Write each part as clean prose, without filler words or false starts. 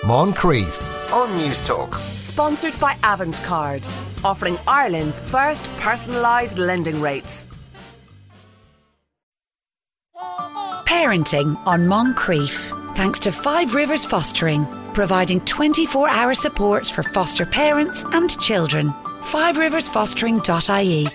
Moncrief on News Talk. Sponsored by Avantcard, offering Ireland's first personalised lending rates. Parenting on Moncrief, thanks to Five Rivers Fostering, providing 24-hour support for foster parents and children. FiveRiversFostering.ie.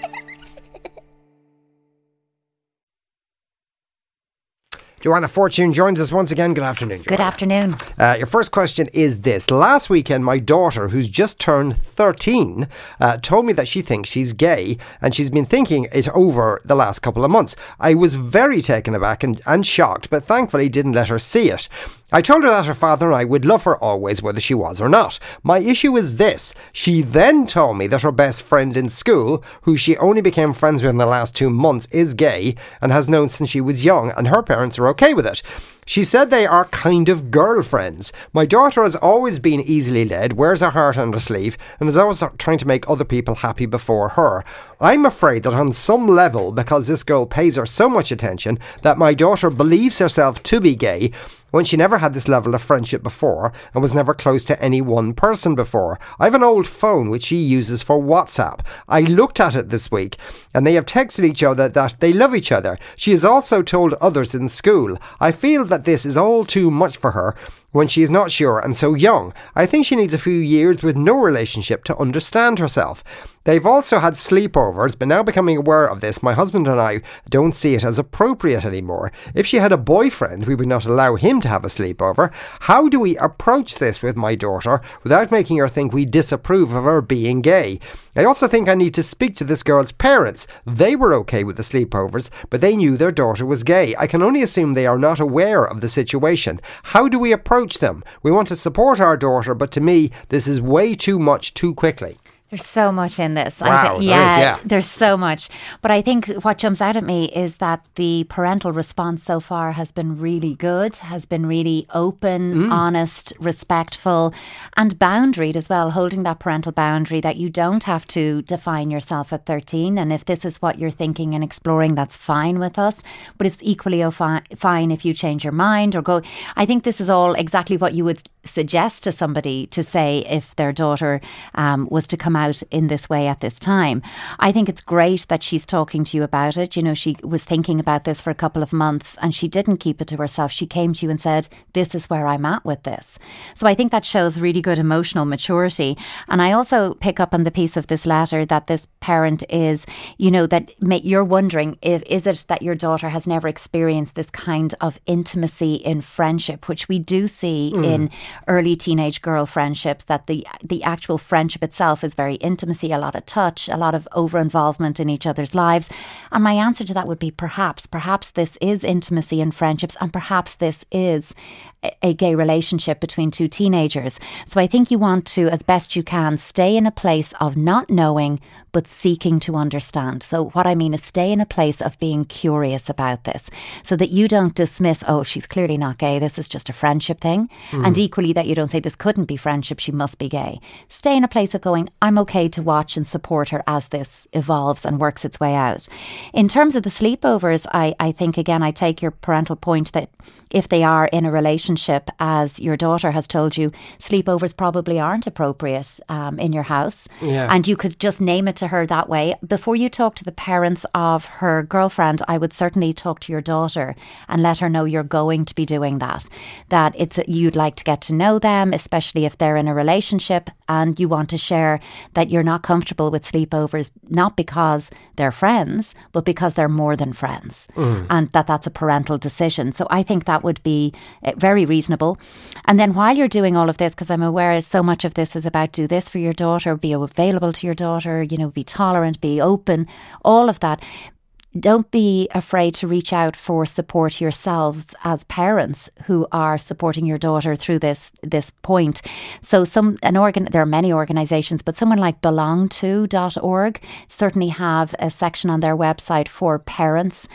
Joanna Fortune joins us once again. Good afternoon, Joanna. Good afternoon. Your first question is this. Last weekend, my daughter, who's just turned 13, told me that she thinks she's gay, and she's been thinking it over the last couple of months. I was very taken aback and shocked, but thankfully didn't let her see it. I told her that her father and I would love her always, whether she was or not. My issue is this. She then told me that her best friend in school, who she only became friends with in the last 2 months, is gay and has known since she was young, and her parents are okay with it. She said they are kind of girlfriends. My daughter has always been easily led, wears her heart on her sleeve, and is always trying to make other people happy before her. I'm afraid that on some level, because this girl pays her so much attention, that my daughter believes herself to be gay when she never had this level of friendship before and was never close to any one person before. I have an old phone which she uses for WhatsApp. I looked at it this week and they have texted each other that they love each other. She has also told others in school. I feel that this is all too much for her when she is not sure and so young. I think she needs a few years with no relationship to understand herself. They've also had sleepovers, but now becoming aware of this, my husband and I don't see it as appropriate anymore. If she had a boyfriend, we would not allow him to have a sleepover. How do we approach this with my daughter without making her think we disapprove of her being gay? I also think I need to speak to this girl's parents. They were okay with the sleepovers, but they knew their daughter was gay. I can only assume they are not aware of the situation. How do we approach them? We want to support our daughter, but to me, this is way too much too quickly. There's so much in this. Wow, There's so much. But I think what jumps out at me is that the parental response so far has been really good, has been really open, honest, respectful, and boundaried as well, holding that parental boundary that you don't have to define yourself at 13. And if this is what you're thinking and exploring, that's fine with us. But it's equally fine if you change your mind or go. I think this is all exactly what you would suggest to somebody to say if their daughter was to come out in this way at this time. I think it's great that she's talking to you about it. You know, she was thinking about this for a couple of months and she didn't keep it to herself. She came to you and said, this is where I'm at with this. So I think that shows really good emotional maturity. And I also pick up on the piece of this letter that this parent is, you know, that you're wondering is it that your daughter has never experienced this kind of intimacy in friendship, which we do see in early teenage girl friendships, that the actual friendship itself is very intimacy, a lot of touch, a lot of over-involvement in each other's lives. And my answer to that would be perhaps this is intimacy in friendships, and perhaps this is a gay relationship between two teenagers. So I think you want to, as best you can, stay in a place of not knowing but seeking to understand. So what I mean is stay in a place of being curious about this so that you don't dismiss, oh, she's clearly not gay, this is just a friendship thing. And equally that you don't say this couldn't be friendship, she must be gay. Stay in a place of going, I'm okay to watch and support her as this evolves and works its way out. In terms of the sleepovers, I think, again, I take your parental point that if they are in a relationship, as your daughter has told you, sleepovers probably aren't appropriate in your house. Yeah. And you could just name it to her that way. Before you talk to the parents of her girlfriend, I would certainly talk to your daughter and let her know you're going to be doing that. That you'd like to get to know them, especially if they're in a relationship, and you want to share that you're not comfortable with sleepovers, not because they're friends, but because they're more than friends, and that's a parental decision. So I think that would be very reasonable. And then while you're doing all of this, because I'm aware so much of this is about do this for your daughter, be available to your daughter, you know, be tolerant, be open, all of that. Don't be afraid to reach out for support yourselves as parents who are supporting your daughter through this point. So there are many organisations, but someone like belongto.org certainly have a section on their website for parents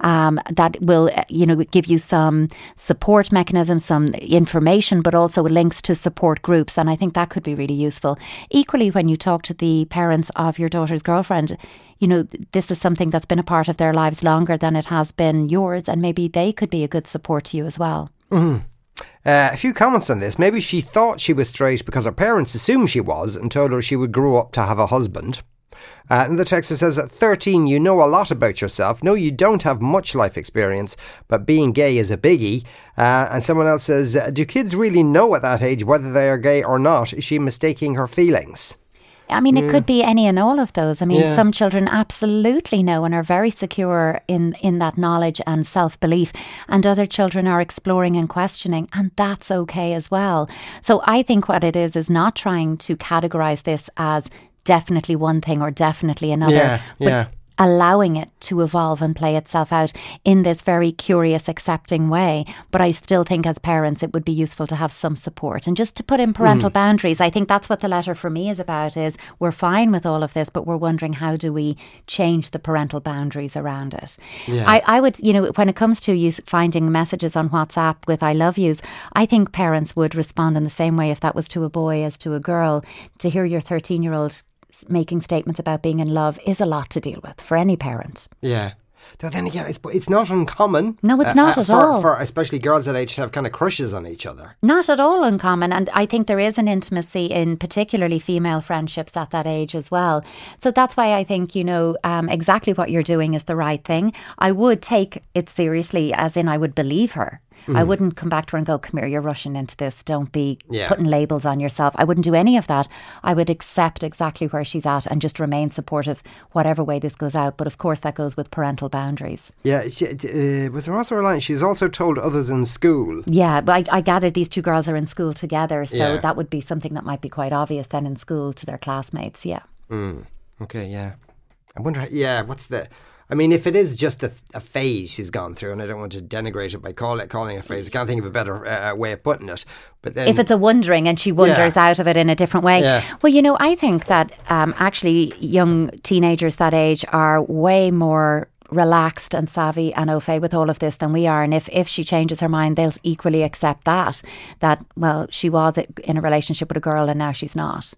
that will, give you some support mechanisms, some information, but also links to support groups. And I think that could be really useful. Equally, when you talk to the parents of your daughter's girlfriend, you know, this is something that's been a part of their lives longer than it has been yours, and maybe they could be a good support to you as well. A few comments on this. Maybe she thought she was straight because her parents assumed she was and told her she would grow up to have a husband. And the texter says, at 13, you know a lot about yourself. No, you don't have much life experience, but being gay is a biggie. And someone else says, do kids really know at that age whether they are gay or not? Is she mistaking her feelings? I mean, it could be any and all of those. I mean, some children absolutely know and are very secure in that knowledge and self-belief. And other children are exploring and questioning. And that's okay as well. So I think what it is not trying to categorise this as definitely one thing or definitely another. But allowing it to evolve and play itself out in this very curious, accepting way. But I still think as parents, it would be useful to have some support and just to put in parental boundaries. I think that's what the letter for me is about, is we're fine with all of this, but we're wondering how do we change the parental boundaries around it. I would, when it comes to you finding messages on WhatsApp with I love yous, I think parents would respond in the same way if that was to a boy as to a girl. To hear your 13-year-old making statements about being in love is a lot to deal with for any parent. Yeah. Though then again, it's not uncommon. No, it's not at all. For especially girls that age to have kind of crushes on each other. Not at all uncommon. And I think there is an intimacy in particularly female friendships at that age as well. So that's why I think, exactly what you're doing is the right thing. I would take it seriously, as in I would believe her. I wouldn't come back to her and go, come here, you're rushing into this. Don't be putting labels on yourself. I wouldn't do any of that. I would accept exactly where she's at and just remain supportive, whatever way this goes out. But of course, that goes with parental boundaries. Yeah. Was there also a line? She's also told others in school. Yeah, but I gathered these two girls are in school together. So that would be something that might be quite obvious then in school to their classmates. Yeah. Okay, yeah. I wonder, what's the... I mean, if it is just a phase she's gone through, and I don't want to denigrate it by calling it a phase, I can't think of a better way of putting it. But then, if it's a wondering and she wonders out of it in a different way. Well, I think that actually young teenagers that age are way more relaxed and savvy and au fait with all of this than we are. And if she changes her mind, they'll equally accept that, well, she was in a relationship with a girl and now she's not.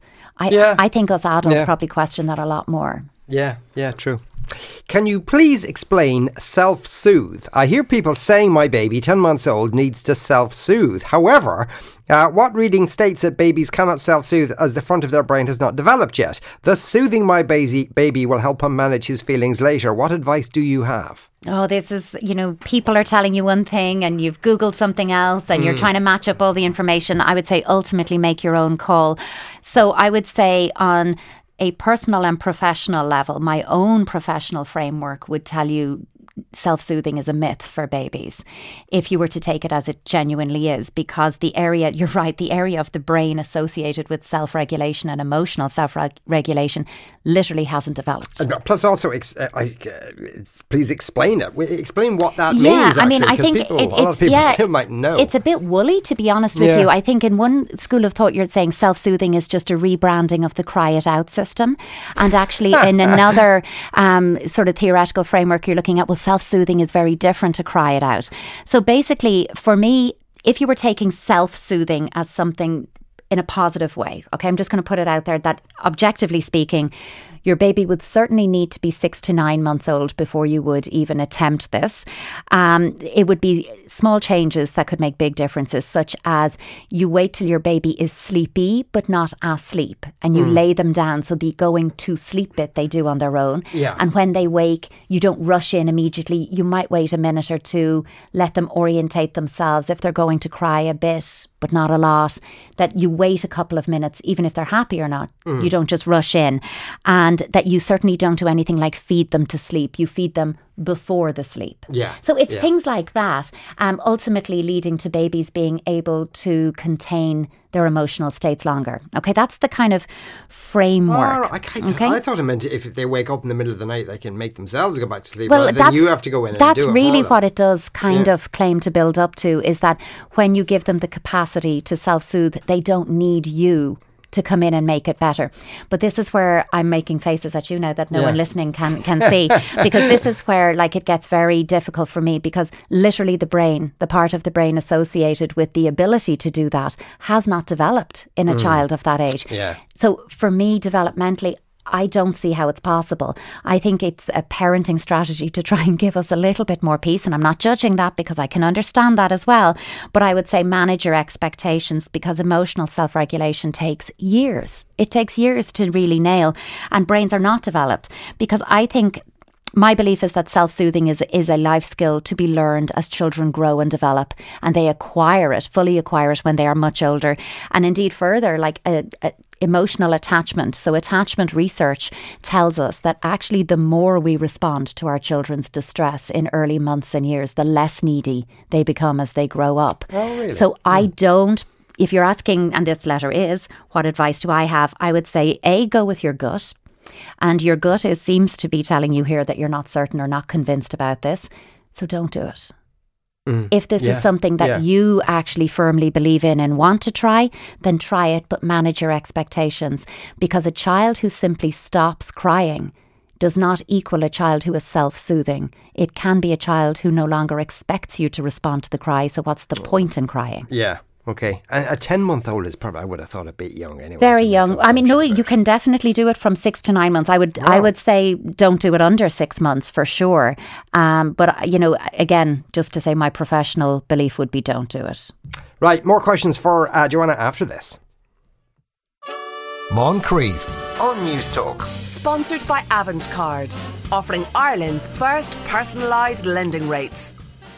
I think us adults probably question that a lot more. Yeah, true. Can you please explain self-soothe? I hear people saying my baby, 10 months old, needs to self-soothe. However, what reading states that babies cannot self-soothe as the front of their brain has not developed yet? Thus, soothing my baby will help him manage his feelings later. What advice do you have? Oh, this is, people are telling you one thing and you've Googled something else and you're trying to match up all the information. I would say ultimately make your own call. So I would say on a personal and professional level, my own professional framework would tell you self-soothing is a myth for babies, if you were to take it as it genuinely is, because the area, you're right, the area of the brain associated with self-regulation and emotional self-regulation literally hasn't developed. Plus also, please explain it. Explain what that means, actually. I mean, I think a lot of people still might know. It's a bit woolly, to be honest with you. I think in one school of thought, you're saying self-soothing is just a rebranding of the cry it out system. And actually in another sort of theoretical framework, you're looking at, well, self-soothing is very different to cry it out. So basically, for me, if you were taking self-soothing as something in a positive way, okay, I'm just going to put it out there that objectively speaking, your baby would certainly need to be 6 to 9 months old before you would even attempt this. It would be small changes that could make big differences, such as you wait till your baby is sleepy but not asleep, and you lay them down, so the going to sleep bit they do on their own. And when they wake, you don't rush in immediately. You might wait a minute or two, let them orientate themselves. If they're going to cry a bit but not a lot, that you wait a couple of minutes, even if they're happy or not. You don't just rush in. And that you certainly don't do anything like feed them to sleep. You feed them before the sleep. So it's things like that, ultimately leading to babies being able to contain their emotional states longer. Okay, that's the kind of framework. I thought it meant if they wake up in the middle of the night, they can make themselves go back to sleep. Well, then you have to go in and do it. That's really what it does kind of claim to build up to, is that when you give them the capacity to self-soothe, they don't need you to come in and make it better. But this is where I'm making faces at you now that no one listening can see, because this is where it gets very difficult for me, because literally the brain, the part of the brain associated with the ability to do that, has not developed in a child of that age. So for me, developmentally, I don't see how it's possible. I think it's a parenting strategy to try and give us a little bit more peace. And I'm not judging that because I can understand that as well. But I would say manage your expectations, because emotional self-regulation takes years. It takes years to really nail, and brains are not developed. Because I think my belief is that self-soothing is a life skill to be learned as children grow and develop, and they fully acquire it when they are much older. And indeed further, like emotional attachment. So attachment research tells us that actually the more we respond to our children's distress in early months and years, the less needy they become as they grow up. Oh, really? So I don't, if you're asking, and this letter is, what advice do I have? I would say, go with your gut. And your gut seems to be telling you here that you're not certain or not convinced about this. So don't do it. If this is something that you actually firmly believe in and want to try, then try it, but manage your expectations. Because a child who simply stops crying does not equal a child who is self-soothing. It can be a child who no longer expects you to respond to the cry. So what's the point in crying? Yeah. Okay. A 10-month-old is probably, I would have thought, a bit young anyway. Very young. I mean, no, you can definitely do it from 6 to 9 months. I would say don't do it under 6 months for sure. But, again, just to say my professional belief would be don't do it. Right. More questions for Joanna after this. Moncrief on News Talk. Sponsored by Avantcard, offering Ireland's first personalised lending rates.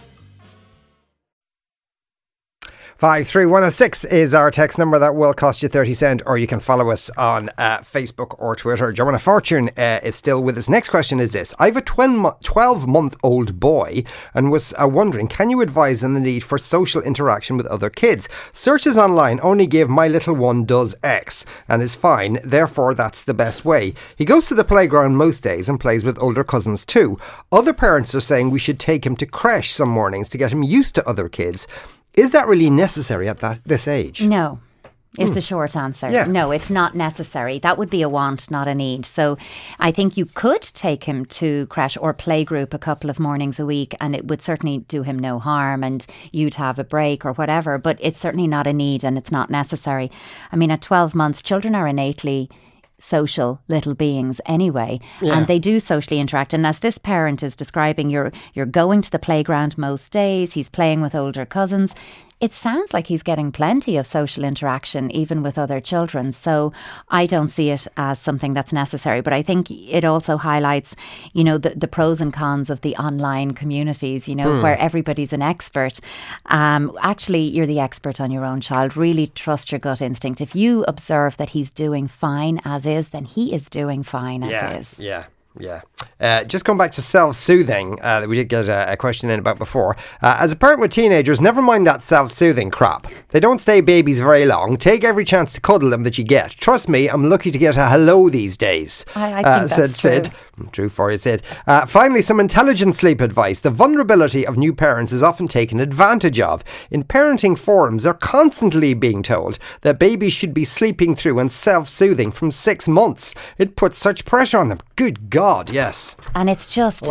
53106 is our text number. That will cost you 30 cents, or you can follow us on Facebook or Twitter. Joanna Fortune is still with us. Next question is this. I have a 12-month-old boy and was wondering, can you advise on the need for social interaction with other kids? Searches online only give my little one does X and is fine, therefore that's the best way. He goes to the playground most days and plays with older cousins too. Other parents are saying we should take him to creche some mornings to get him used to other kids. Is that really necessary at this age? No, is the short answer. Yeah. No, it's not necessary. That would be a want, not a need. So I think you could take him to creche or playgroup a couple of mornings a week, and it would certainly do him no harm, and you'd have a break or whatever. But it's certainly not a need, and it's not necessary. I mean, at 12 months, children are innately social little beings anyway, and they do socially interact. And as this parent is describing, you're going to the playground most days, he's playing with older cousins. It sounds like he's getting plenty of social interaction, even with other children. So I don't see it as something that's necessary. But I think it also highlights, the pros and cons of the online communities, where everybody's an expert. Actually, you're the expert on your own child. Really trust your gut instinct. If you observe that he's doing fine as is, then he is doing fine as is. Yeah. Just going back to self-soothing, that we did get a question in about before. As a parent with teenagers, never mind that self-soothing crap. They don't stay babies very long. Take every chance to cuddle them that you get. Trust me, I'm lucky to get a hello these days. I think that's Sid. True for you, Sid. Finally, some intelligent sleep advice. The vulnerability of new parents is often taken advantage of. In parenting forums, they're constantly being told that babies should be sleeping through and self-soothing from 6 months. It puts such pressure on them. Good God, yes. And it's just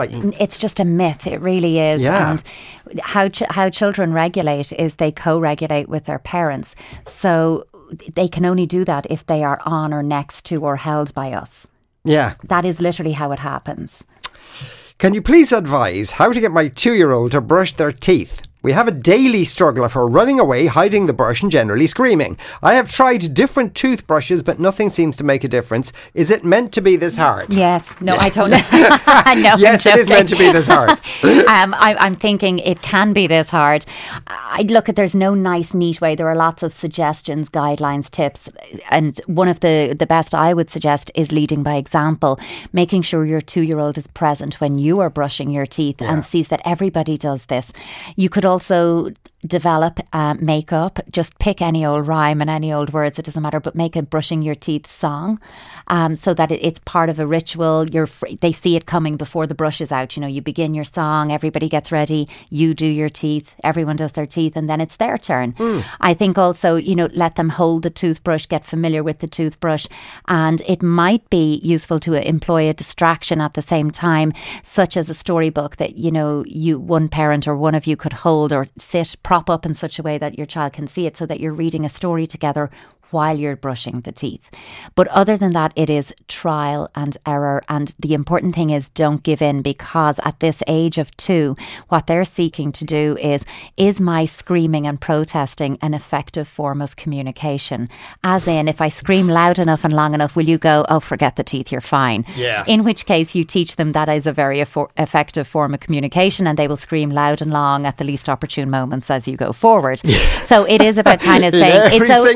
a myth. It really is. Yeah. And how children regulate is they co-regulate with their parents. So they can only do that if they are on or next to or held by us. Yeah. That is literally how it happens. Can you please advise how to get my 2-year-old to brush their teeth? We have a daily struggle of her running away, hiding the brush and generally screaming. I have tried different toothbrushes, but nothing seems to make a difference. Is it meant to be this hard? Yes. No, I don't know. No, yes, it is meant to be this hard. I'm thinking it can be this hard. There's no nice, neat way. There are lots of suggestions, guidelines, tips. And one of the best I would suggest is leading by example, making sure your 2-year-old is present when you are brushing your teeth and sees that everybody does this. You could also develop makeup. Just pick any old rhyme and any old words, it doesn't matter, but make a brushing your teeth song so that it's part of a ritual. They see it coming before the brush is out. You begin your song, everybody gets ready, you do your teeth, everyone does their teeth, and then it's their turn. I think also, let them hold the toothbrush, get familiar with the toothbrush, and it might be useful to employ a distraction at the same time, such as a storybook that, one parent or one of you could hold or prop up in such a way that your child can see it, so that you're reading a story together while you're brushing the teeth. But other than that, it is trial and error. And the important thing is don't give in, because at this age of 2, what they're seeking to do is my screaming and protesting an effective form of communication? As in, if I scream loud enough and long enough, will you go, oh, forget the teeth, you're fine? Yeah. In which case you teach them that is a very effective form of communication, and they will scream loud and long at the least opportune moments as you go forward. So it is about kind of saying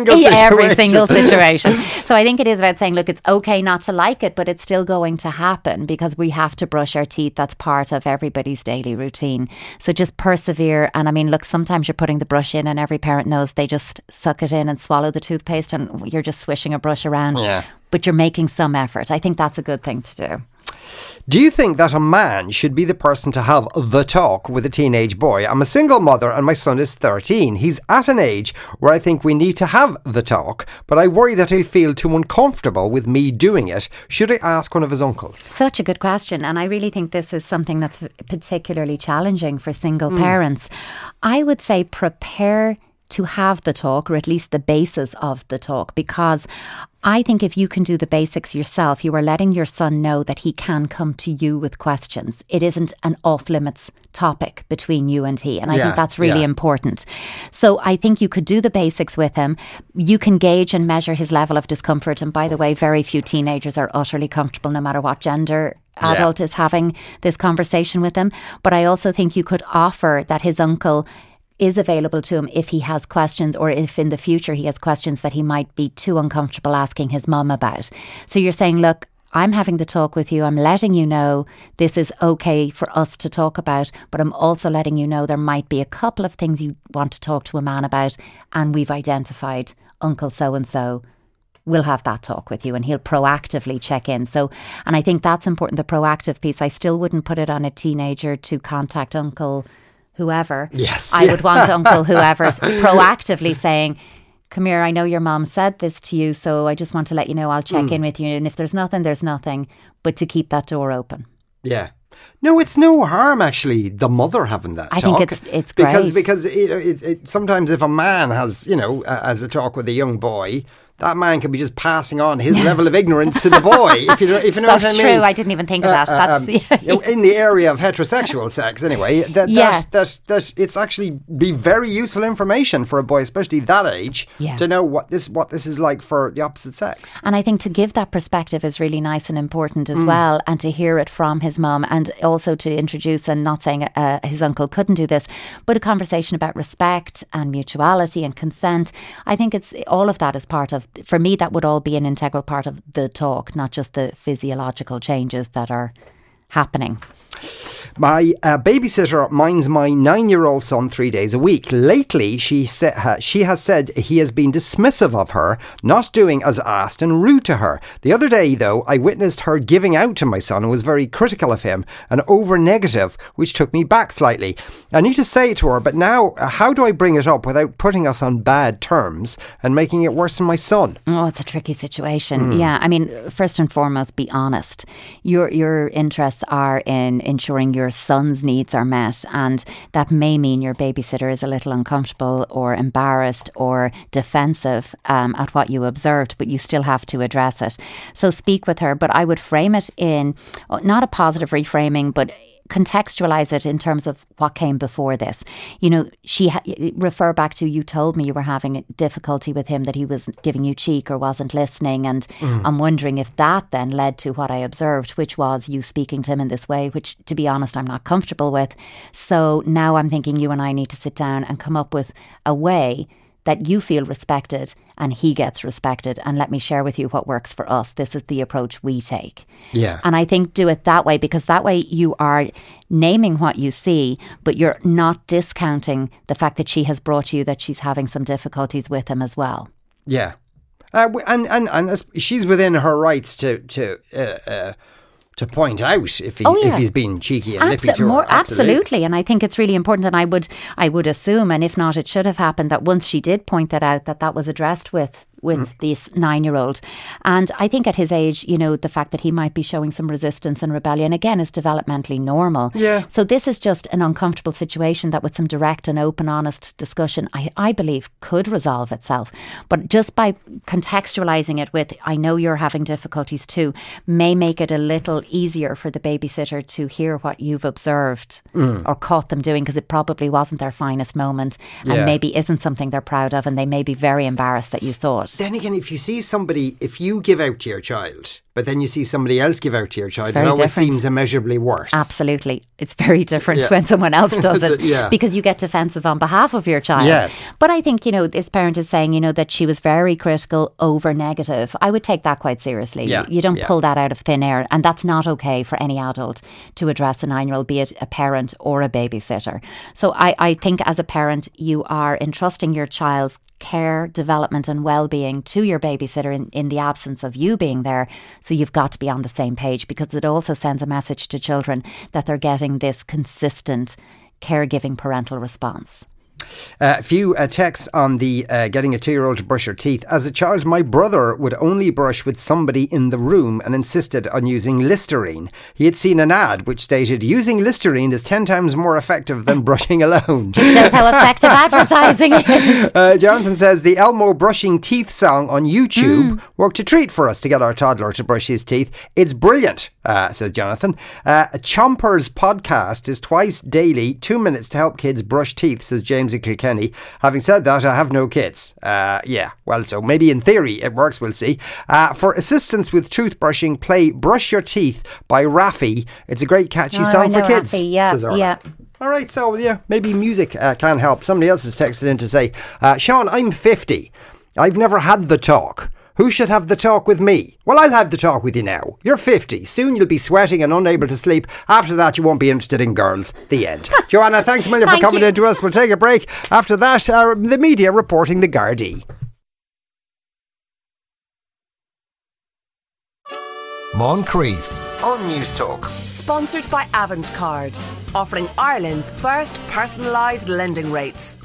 every single situation. So I think it is about saying, look, it's okay not to like it, but it's still going to happen because we have to brush our teeth. That's part of everybody's daily routine. So just persevere. And I mean, look, sometimes you're putting the brush in and every parent knows they just suck it in and swallow the toothpaste and you're just swishing a brush around. Yeah. But you're making some effort. I think that's a good thing to do. Do you think that a man should be the person to have the talk with a teenage boy? I'm a single mother and my son is 13. He's at an age where I think we need to have the talk, but I worry that he'll feel too uncomfortable with me doing it. Should I ask one of his uncles? Such a good question. And I really think this is something that's particularly challenging for single parents. I would say prepare to have the talk, or at least the basis of the talk, because I think if you can do the basics yourself, you are letting your son know that he can come to you with questions. It isn't an off-limits topic between you and he. And I think that's really important. So I think you could do the basics with him. You can gauge and measure his level of discomfort. And by the way, very few teenagers are utterly comfortable, no matter what gender adult is having this conversation with them. But I also think you could offer that his uncle is available to him if he has questions, or if in the future he has questions that he might be too uncomfortable asking his mum about. So you're saying, look, I'm having the talk with you. I'm letting you know this is okay for us to talk about, but I'm also letting you know there might be a couple of things you want to talk to a man about, and we've identified Uncle so-and-so. We'll have that talk with you, and he'll proactively check in. So, and I think that's important, the proactive piece. I still wouldn't put it on a teenager to contact Uncle whoever. Yes. I would want Uncle whoever proactively saying, come here, I know your mom said this to you, so I just want to let you know I'll check in with you. And if there's nothing, there's nothing. But to keep that door open. Yeah. No, it's no harm, actually, the mother having that talk. I think it's great. Because it, sometimes if a man has, has a talk with a young boy, that man can be just passing on his level of ignorance to the boy, if you know what I mean. True, I didn't even think of that. That's in the area of heterosexual sex, anyway. That it's actually be very useful information for a boy, especially that age, to know what this is like for the opposite sex. And I think to give that perspective is really nice and important as well, and to hear it from his mum, and also to introduce, and not saying his uncle couldn't do this, but a conversation about respect and mutuality and consent. I think it's all of that is part of. For me, that would all be an integral part of the talk, not just the physiological changes that are happening. My babysitter minds my 9-year-old son 3 days a week. Lately, she has said he has been dismissive of her, not doing as asked, and rude to her. The other day, though, I witnessed her giving out to my son and was very critical of him and over-negative, which took me back slightly. I need to say it to her, but now, how do I bring it up without putting us on bad terms and making it worse than my son? Oh, it's a tricky situation. Yeah, I mean, first and foremost, be honest. Your interests are in ensuring your son's needs are met, and that may mean your babysitter is a little uncomfortable or embarrassed or defensive at what you observed, but you still have to address it. So speak with her, but I would frame it in not a positive reframing, but contextualize it in terms of what came before this. Refer back to, you told me you were having difficulty with him, that he was giving you cheek or wasn't listening, and I'm wondering if that then led to what I observed, which was you speaking to him in this way, which, to be honest, I'm not comfortable with. So now I'm thinking you and I need to sit down and come up with a way that you feel respected and he gets respected, and let me share with you what works for us. This is the approach we take. Yeah. And I think do it that way, because that way you are naming what you see, but you're not discounting the fact that she has brought you that she's having some difficulties with him as well. Yeah. And she's within her rights to point out if he's being cheeky and lippy to her. Absolutely. And I think it's really important, and I would assume, and if not, it should have happened, that once she did point that out, that was addressed with with this 9-year-old. And I think at his age, you know, the fact that he might be showing some resistance and rebellion, again, is developmentally normal. Yeah. So this is just an uncomfortable situation that with some direct and open, honest discussion, I believe could resolve itself. But just by contextualising it with, I know you're having difficulties too, may make it a little easier for the babysitter to hear what you've observed or caught them doing, because it probably wasn't their finest moment and maybe isn't something they're proud of, and they may be very embarrassed that you saw it. Then again, if you see somebody, if you give out to your child, but then you see somebody else give out to your child, it always seems immeasurably worse. Absolutely. It's very different when someone else does it because you get defensive on behalf of your child. Yes. But I think, you know, this parent is saying, you know, that she was very critical, over negative. I would take that quite seriously. Yeah. You don't pull that out of thin air, and that's not okay for any adult to address a 9-year-old, be it a parent or a babysitter. So I think as a parent, you are entrusting your child's care, development and well-being to your babysitter in the absence of you being there. So you've got to be on the same page, because it also sends a message to children that they're getting this consistent caregiving parental response. A few texts on the getting a 2-year-old to brush her teeth. As a child, my brother would only brush with somebody in the room and insisted on using Listerine. He had seen an ad which stated using Listerine is 10 times more effective than brushing alone. Just shows how effective advertising is. Jonathan says the Elmo brushing teeth song on YouTube worked a treat for us to get our toddler to brush his teeth. It's brilliant, says Jonathan. A Chompers podcast is twice daily, 2 minutes to help kids brush teeth, says James in Kilkenny. Having said that, I have no kids. Well, so maybe in theory it works, we'll see. For assistance with toothbrushing, play Brush Your Teeth by Raffi. It's a great catchy song for kids. Raffi, says Orla. All right, so maybe music can help. Somebody else has texted in to say, Sean, I'm 50. I've never had the talk. Who should have the talk with me? Well, I'll have the talk with you now. You're 50. Soon you'll be sweating and unable to sleep. After that, you won't be interested in girls. The end. Joanna, thanks a million for coming in to us. We'll take a break. After that, the media reporting the Gardaí. Moncrief on News Talk. Sponsored by Avantcard, offering Ireland's first personalised lending rates.